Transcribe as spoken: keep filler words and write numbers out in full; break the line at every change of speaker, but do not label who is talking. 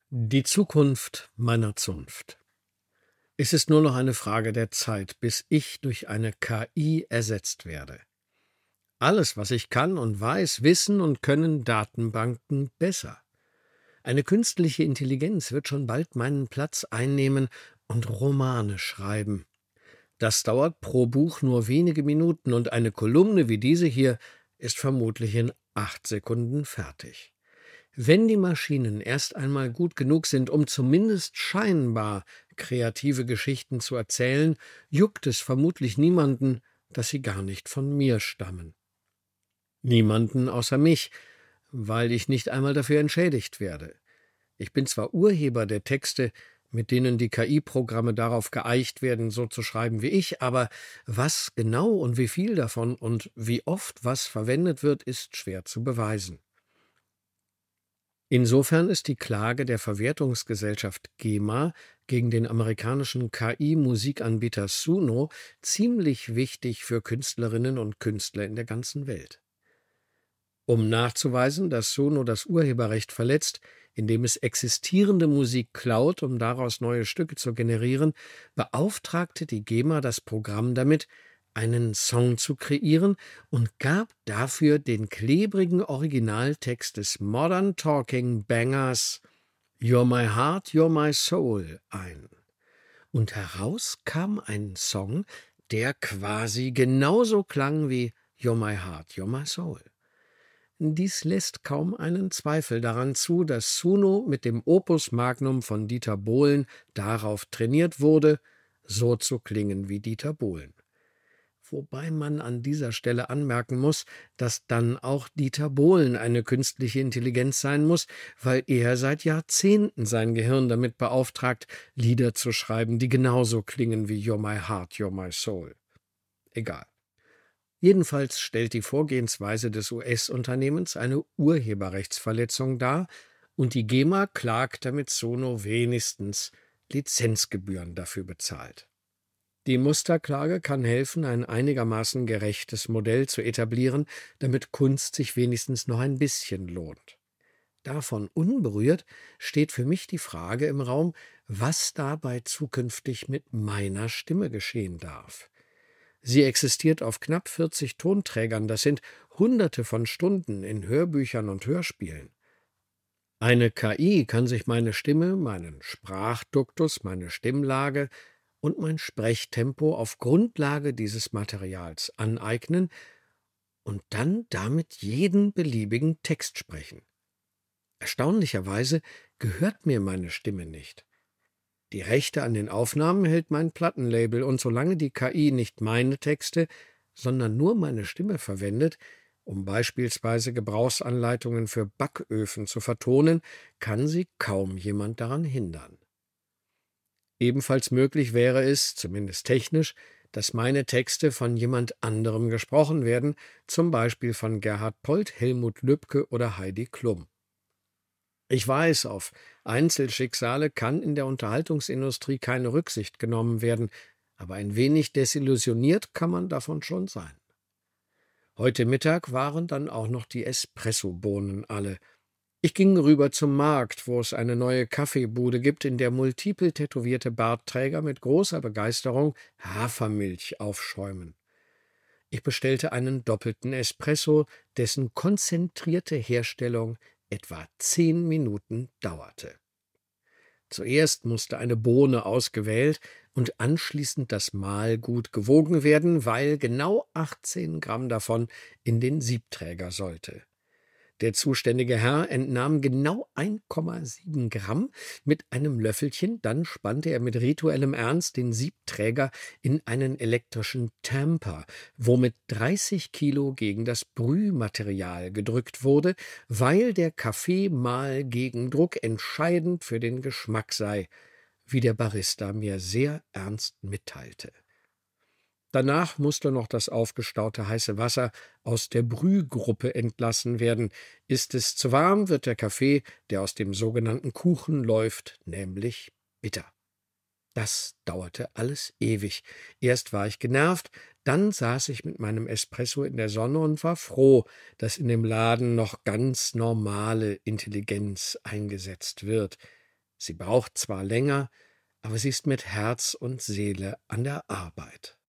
Die Zukunft meiner Zunft. Es ist nur noch eine Frage der Zeit, bis ich durch eine K I ersetzt werde. Alles, was ich kann und weiß, wissen und können Datenbanken besser. Eine künstliche Intelligenz wird schon bald meinen Platz einnehmen und Romane schreiben. Das dauert pro Buch nur wenige Minuten und eine Kolumne wie diese hier ist vermutlich in acht Sekunden fertig. Wenn die Maschinen erst einmal gut genug sind, um zumindest scheinbar kreative Geschichten zu erzählen, juckt es vermutlich niemanden, dass sie gar nicht von mir stammen. Niemanden außer mich, weil ich nicht einmal dafür entschädigt werde. Ich bin zwar Urheber der Texte, mit denen die K I-Programme darauf geeicht werden, so zu schreiben wie ich, aber was genau und wie viel davon und wie oft was verwendet wird, ist schwer zu beweisen. Insofern ist die Klage der Verwertungsgesellschaft GEMA gegen den amerikanischen K I-Musikanbieter Suno ziemlich wichtig für Künstlerinnen und Künstler in der ganzen Welt. Um nachzuweisen, dass Suno das Urheberrecht verletzt, indem es existierende Musik klaut, um daraus neue Stücke zu generieren, beauftragte die GEMA das Programm damit, einen Song zu kreieren und gab dafür den klebrigen Originaltext des Modern Talking Bangers You're My Heart, You're My Soul ein. Und heraus kam ein Song, der quasi genauso klang wie You're My Heart, You're My Soul. Dies lässt kaum einen Zweifel daran zu, dass Suno mit dem Opus Magnum von Dieter Bohlen darauf trainiert wurde, so zu klingen wie Dieter Bohlen. Wobei man an dieser Stelle anmerken muss, dass dann auch Dieter Bohlen eine künstliche Intelligenz sein muss, weil er seit Jahrzehnten sein Gehirn damit beauftragt, Lieder zu schreiben, die genauso klingen wie You're My Heart, You're My Soul. Egal. Jedenfalls stellt die Vorgehensweise des U S-Unternehmens eine Urheberrechtsverletzung dar und die GEMA klagt, damit Suno wenigstens Lizenzgebühren dafür bezahlt. Die Musterklage kann helfen, ein einigermaßen gerechtes Modell zu etablieren, damit Kunst sich wenigstens noch ein bisschen lohnt. Davon unberührt steht für mich die Frage im Raum, was dabei zukünftig mit meiner Stimme geschehen darf. Sie existiert auf knapp vierzig Tonträgern, das sind Hunderte von Stunden in Hörbüchern und Hörspielen. Eine K I kann sich meine Stimme, meinen Sprachduktus, meine Stimmlage und mein Sprechtempo auf Grundlage dieses Materials aneignen und dann damit jeden beliebigen Text sprechen. Erstaunlicherweise gehört mir meine Stimme nicht. Die Rechte an den Aufnahmen hält mein Plattenlabel, und solange die K I nicht meine Texte, sondern nur meine Stimme verwendet, um beispielsweise Gebrauchsanleitungen für Backöfen zu vertonen, kann sie kaum jemand daran hindern. Ebenfalls möglich wäre es, zumindest technisch, dass meine Texte von jemand anderem gesprochen werden, zum Beispiel von Gerhard Polt, Helmut Lübke oder Heidi Klum. Ich weiß, auf Einzelschicksale kann in der Unterhaltungsindustrie keine Rücksicht genommen werden, aber ein wenig desillusioniert kann man davon schon sein. Heute Mittag waren dann auch noch die Espressobohnen alle. Ich ging rüber zum Markt, wo es eine neue Kaffeebude gibt, in der multiple tätowierte Bartträger mit großer Begeisterung Hafermilch aufschäumen. Ich bestellte einen doppelten Espresso, dessen konzentrierte Herstellung etwa zehn Minuten dauerte. Zuerst musste eine Bohne ausgewählt und anschließend das Mahlgut gewogen werden, weil genau achtzehn Gramm davon in den Siebträger sollte. Der zuständige Herr entnahm genau eins Komma sieben Gramm mit einem Löffelchen, dann spannte er mit rituellem Ernst den Siebträger in einen elektrischen Tamper, womit dreißig Kilo gegen das Brühmaterial gedrückt wurde, weil der Kaffeemahlgegendruck entscheidend für den Geschmack sei, wie der Barista mir sehr ernst mitteilte. Danach musste noch das aufgestaute heiße Wasser aus der Brühgruppe entlassen werden. Ist es zu warm, wird der Kaffee, der aus dem sogenannten Kuchen läuft, nämlich bitter. Das dauerte alles ewig. Erst war ich genervt, dann saß ich mit meinem Espresso in der Sonne und war froh, dass in dem Laden noch ganz normale Intelligenz eingesetzt wird. Sie braucht zwar länger, aber sie ist mit Herz und Seele an der Arbeit.